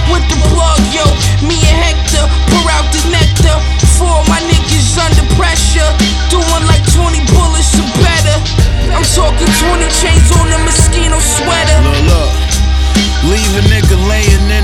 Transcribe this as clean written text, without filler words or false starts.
with the plug, yo. Me and Hector, pour out the nectar. For all my niggas under pressure, doing like 20 bullets or better. I'm talking 20 chains on a mosquito sweater. Look, leave a nigga laying in